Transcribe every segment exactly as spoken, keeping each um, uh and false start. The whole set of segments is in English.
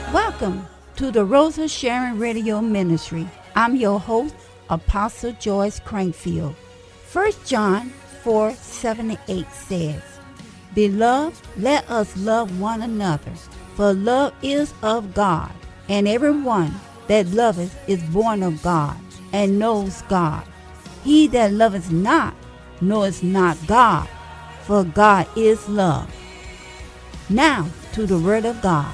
Welcome to the Rosa Sharon Radio Ministry. I'm your host, Apostle Joyce Crankfield. First John four, seven and eight says, Beloved, let us love one another, for love is of God, and everyone that loveth is born of God, and knows God. He that loveth not knoweth not God, for God is love. Now to the Word of God.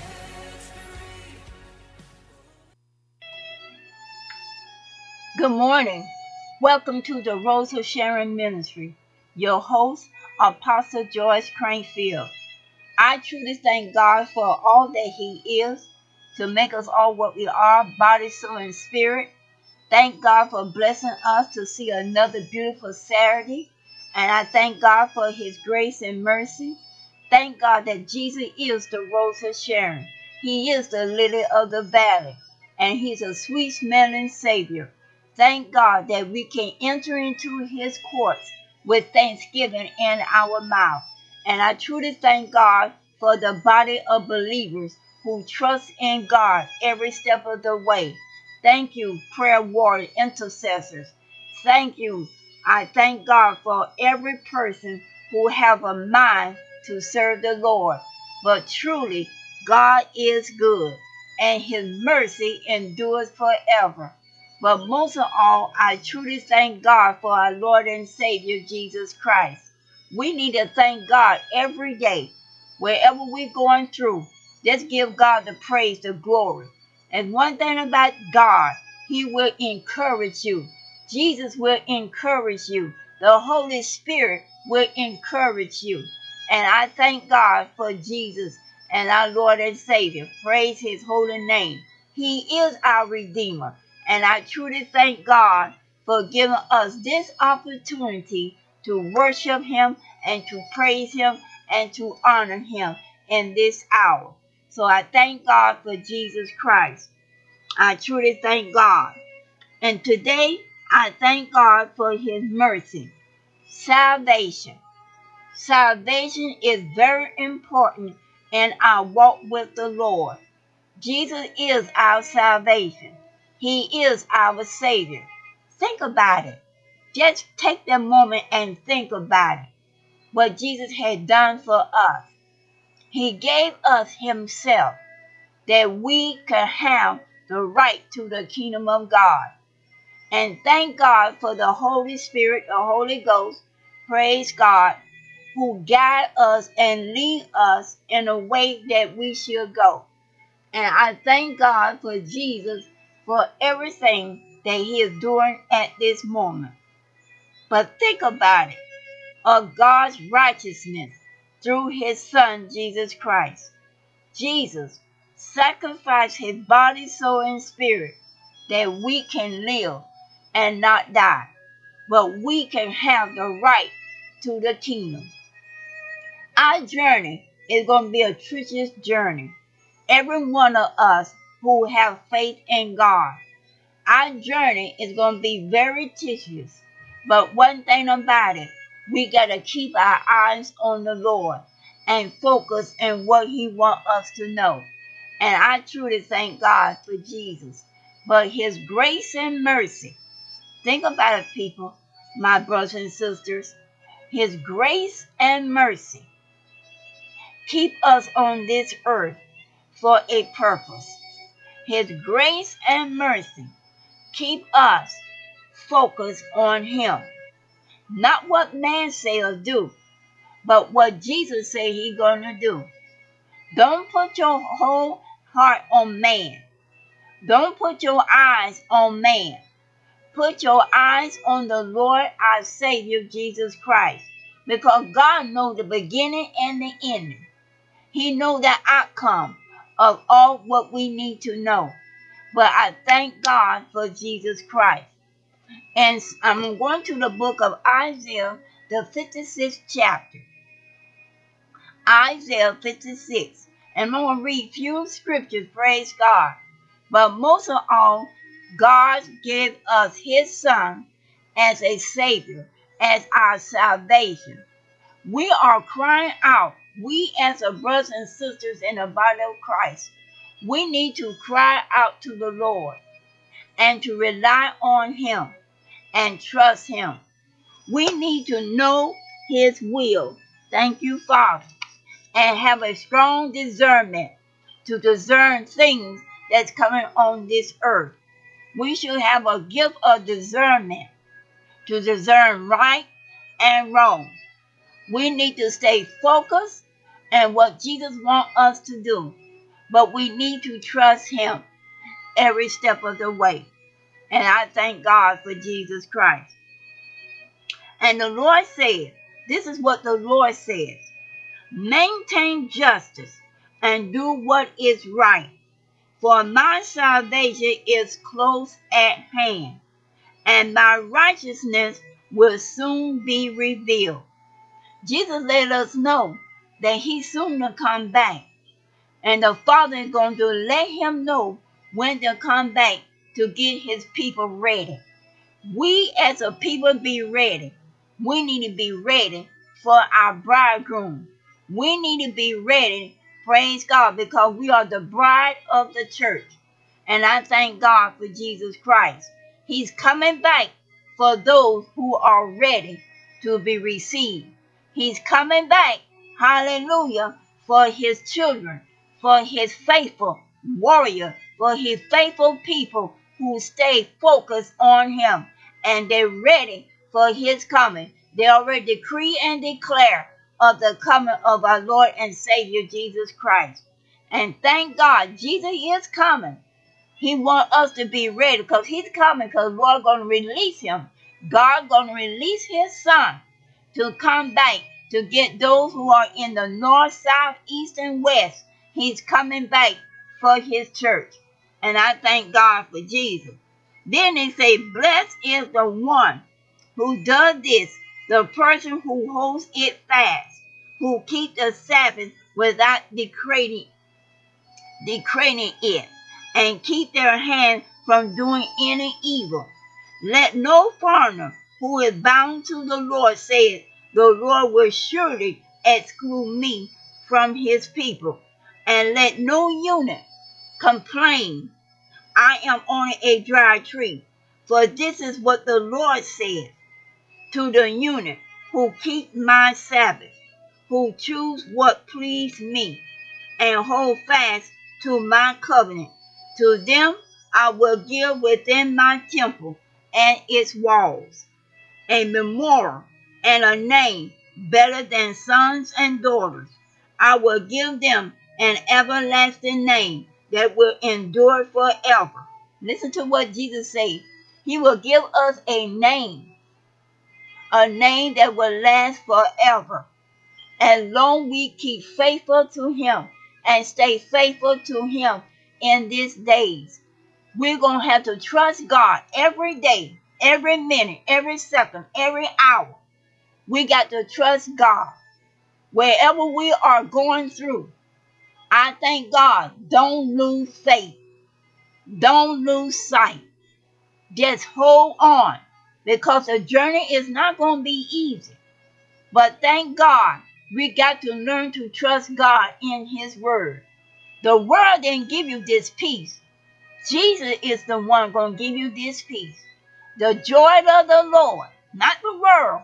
Good morning. Welcome to the Rosa Sharon Ministry. Your host, Apostle Joyce Crankfield. I truly thank God for all that He is to make us all what we are, body, soul, and spirit. Thank God for blessing us to see another beautiful Saturday. And I thank God for His grace and mercy. Thank God that Jesus is the Rose of Sharon. He is the lily of the valley. And He's a sweet smelling Savior. Thank God that we can enter into His courts with thanksgiving in our mouth. And I truly thank God for the body of believers who trust in God every step of the way. Thank you, prayer warrior intercessors. Thank you. I thank God for every person who have a mind to serve the Lord. But truly, God is good, and His mercy endures forever. But most of all, I truly thank God for our Lord and Savior, Jesus Christ. We need to thank God every day, wherever we're going through. Just give God the praise, the glory. And one thing about God, He will encourage you. Jesus will encourage you. The Holy Spirit will encourage you. And I thank God for Jesus and our Lord and Savior. Praise His holy name. He is our Redeemer. And I truly thank God for giving us this opportunity to worship Him and to praise Him and to honor Him in this hour. So I thank God for Jesus Christ. I truly thank God. And today, I thank God for His mercy. Salvation. Salvation is very important in our walk with the Lord. Jesus is our salvation. He is our Savior. Think about it. Just take that moment and think about it. What Jesus had done for us. He gave us Himself that we could have the right to the kingdom of God. And thank God for the Holy Spirit, the Holy Ghost, praise God, who guide us and lead us in a way that we should go. And I thank God for Jesus for everything that He is doing at this moment. But think about it, of God's righteousness through His Son, Jesus Christ. Jesus sacrificed His body, soul, and spirit that we can live and not die, but we can have the right to the kingdom. Our journey is going to be a treacherous journey. Every one of us who have faith in God, our journey is going to be very tedious. But one thing about it, we got to keep our eyes on the Lord and focus on what He wants us to know. And I truly thank God for Jesus. But His grace and mercy, think about it, people, my brothers and sisters. His grace and mercy keep us on this earth for a purpose. His grace and mercy keep us focused on Him. Not what man say or do, but what Jesus say He gonna do. Don't put your whole heart on man. Don't put your eyes on man. Put your eyes on the Lord our Savior Jesus Christ. Because God knows the beginning and the ending. He knows the outcome of all what we need to know. But I thank God for Jesus Christ. And I'm going to the book of Isaiah, the fifty-sixth chapter. Isaiah fifty-six. And I'm going to read few scriptures, praise God. But most of all, God gave us His Son as a Savior, as our salvation. We are crying out, we as a brothers and sisters in the body of Christ. We need to cry out to the Lord and to rely on Him and trust Him. We need to know His will. Thank you, Father. And have a strong discernment to discern things that's coming on this earth. We should have a gift of discernment to discern right and wrong. We need to stay focused on what Jesus wants us to do, but we need to trust Him every step of the way. And I thank God for Jesus Christ. And the Lord said, this is what the Lord says: maintain justice and do what is right, for my salvation is close at hand, and my righteousness will soon be revealed. Jesus let us know that He's soon to come back, and the Father is going to let Him know when to come back to get His people ready. We as a people be ready. We need to be ready for our bridegroom. We need to be ready, praise God, because we are the bride of the church. And I thank God for Jesus Christ. He's coming back for those who are ready to be received. He's coming back, hallelujah, for His children, for His faithful warrior, for His faithful people who stay focused on Him, and they're ready for His coming. They already decree and declare of the coming of our Lord and Savior Jesus Christ. And thank God, Jesus is coming. He wants us to be ready because He's coming, because Lord going to release Him. God going to release His Son to come back to get those who are in the north, south, east, and west. He's coming back for His church. And I thank God for Jesus. Then they say, blessed is the one who does this, the person who holds it fast, who keeps the Sabbath without decreting, decreting it, and keep their hand from doing any evil. Let no foreigner who is bound to the Lord say, the Lord will surely exclude me from His people. And let no eunuch complain, I am on a dry tree. For this is what the Lord said to the eunuch who keep my Sabbath, who choose what please me, and hold fast to my covenant. To them I will give within my temple and its walls a memorial and a name better than sons and daughters. I will give them an everlasting name that will endure forever. Listen to what Jesus said. He will give us a name, a name that will last forever. As long we keep faithful to Him and stay faithful to Him in these days, we're going to have to trust God every day, every minute, every second, every hour. We got to trust God. Wherever we are going through, I thank God, don't lose faith. Don't lose sight. Just hold on, because the journey is not going to be easy. But thank God, we got to learn to trust God in His word. The world didn't give you this peace. Jesus is the one going to give you this peace. The joy of the Lord, not the world.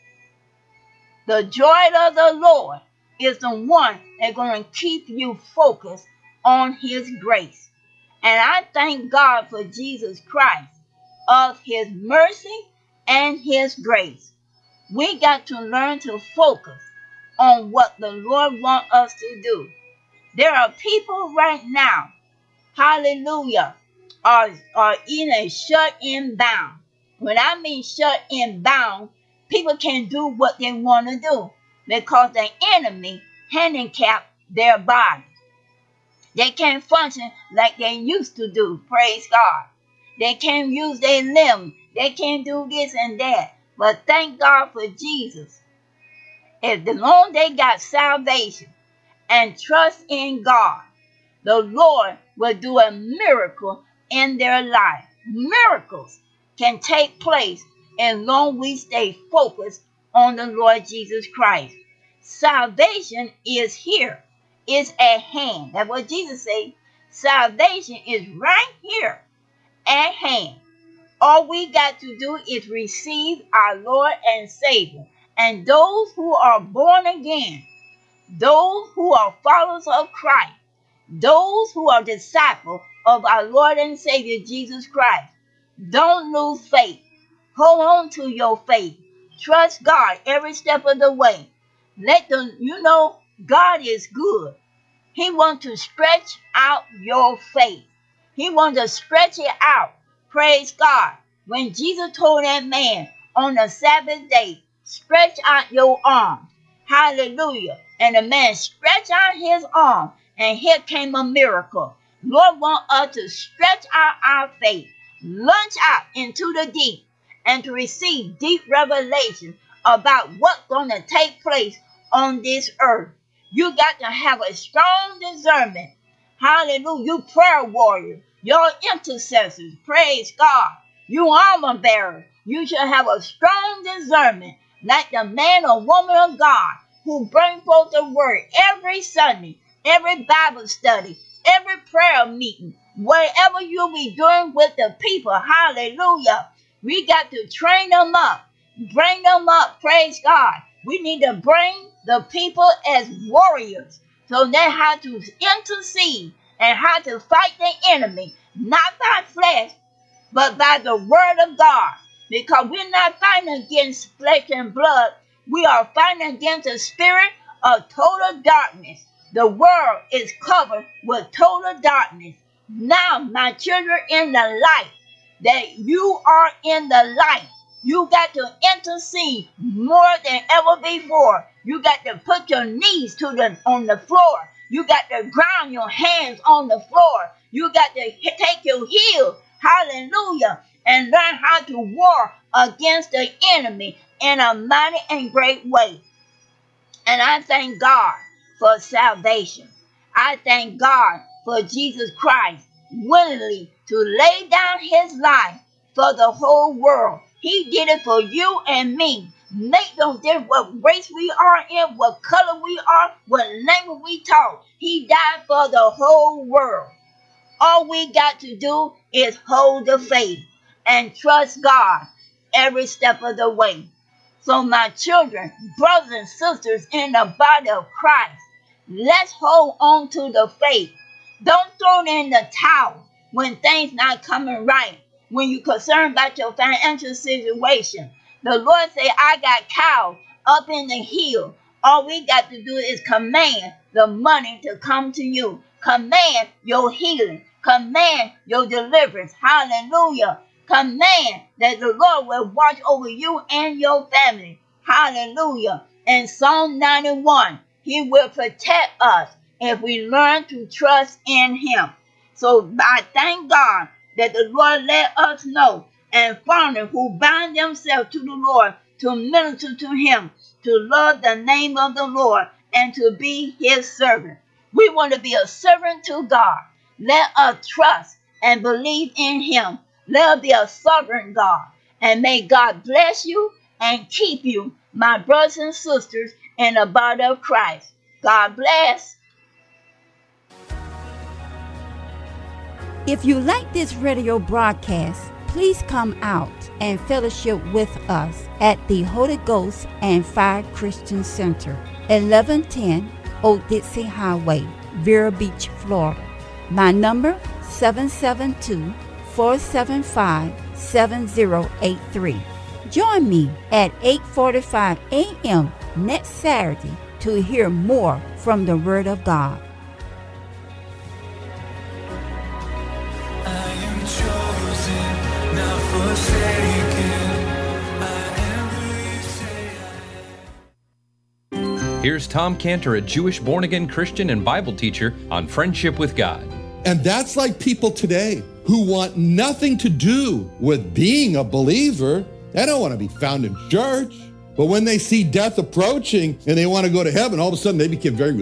The joy of the Lord is the one that's going to keep you focused on His grace. And I thank God for Jesus Christ, of His mercy and His grace. We got to learn to focus on what the Lord wants us to do. There are people right now, hallelujah, are, are in a shut-in bound. When I mean shut-in bound, people can't do what they want to do because the enemy handicapped their body. They can't function like they used to do, praise God. They can't use their limbs. They can't do this and that. But thank God for Jesus. If the long they got salvation and trust in God, the Lord will do a miracle in their life. Miracles can take place as long as we stay focused on the Lord Jesus Christ. Salvation is here, is at hand. That's what Jesus said. Salvation is right here at hand. All we got to do is receive our Lord and Savior. And those who are born again, those who are followers of Christ, those who are disciples of our Lord and Savior Jesus Christ, don't lose faith. Hold on to your faith. Trust God every step of the way. Let them, you know, God is good. He wants to stretch out your faith. He wants to stretch it out. Praise God. When Jesus told that man on the Sabbath day, stretch out your arm. Hallelujah. And the man stretched out his arm, and here came a miracle. Lord wants us to stretch out our faith, launch out into the deep, and to receive deep revelation about what's going to take place on this earth. You got to have a strong discernment. Hallelujah. You prayer warrior, your intercessors, praise God. You armor bearer, you shall have a strong discernment like the man or woman of God who bring forth the word every Sunday, every Bible study, every prayer meeting, whatever you'll be doing with the people. Hallelujah. We got to train them up, bring them up, praise God. We need to bring the people as warriors so they how to intercede and how to fight the enemy, not by flesh, but by the word of God. Because we're not fighting against flesh and blood. We are fighting against the spirit of total darkness. The world is covered with total darkness. Now, my children, in the light, that you are in the light. You got to intercede more than ever before. You got to put your knees to the on the floor. You got to ground your hands on the floor. You got to take your heels, hallelujah, and learn how to war against the enemy in a mighty and great way. And I thank God for salvation. I thank God for Jesus Christ willingly to lay down his life for the whole world. He did it for you and me. Make no difference what race we are in, what color we are, what language we talk. He died for the whole world. All we got to do is hold the faith and trust God every step of the way. So my children, brothers and sisters in the body of Christ, let's hold on to the faith. Don't throw it in the towel when things not coming right, when you're concerned about your financial situation. The Lord say, I got cows up in the hill. All we got to do is command the money to come to you. Command your healing. Command your deliverance. Hallelujah. Command that the Lord will watch over you and your family. Hallelujah. In Psalm ninety-one, he will protect us if we learn to trust in him. So I thank God that the Lord let us know, and foreigners who bind themselves to the Lord to minister to him, to love the name of the Lord, and to be his servant. We want to be a servant to God. Let us trust and believe in him. Let us be a sovereign God. And may God bless you and keep you, my brothers and sisters in the body of Christ. God bless. If you like this radio broadcast, please come out and fellowship with us at the Holy Ghost and Fire Christian Center, eleven ten Old Dixie Highway, Vero Beach, Florida. My number, seven seven two, four seven five, seven zero eight three. Join me at eight forty-five a.m. next Saturday to hear more from the Word of God. I am chosen, not forsaken. I am who you say I am. Here's Tom Cantor, a Jewish born-again Christian and Bible teacher on Friendship with God. And that's like people today who want nothing to do with being a believer. They don't want to be found in church. But when they see death approaching and they want to go to heaven, all of a sudden they become very